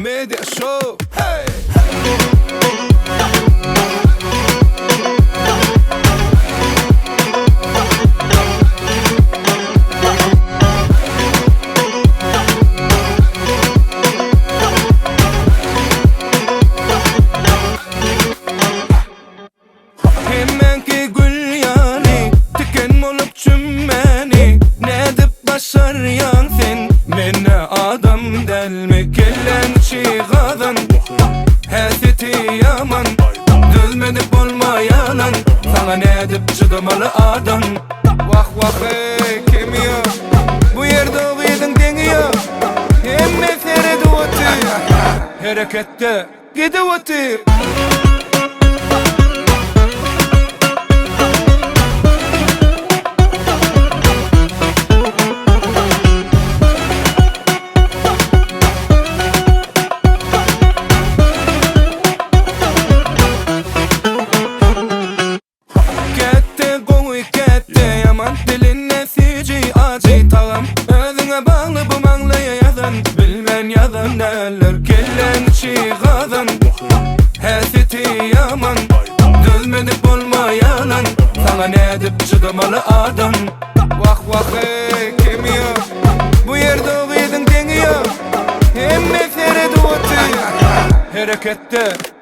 Media Show. Hey! Hemenki gül yani tiken olup çümmeni ne dip başaryan sen menne adam delme kellençi gadan haseti yaman düzmedip olmayanan sana ne dip çıdamalı adam vah vah ey kim ya bu yerde oğuydun deni ya hem mesere duvatı harekette gidivatı. Özüne bağlı bu manlaya yazan bilmen yazan neler kellençi gadan haseti yaman düzmedip olmayanan sana ne edip çıdamalı adam vah vah ey kim ya bu yerde oğuydun deni ya hem mesere duvatı harekette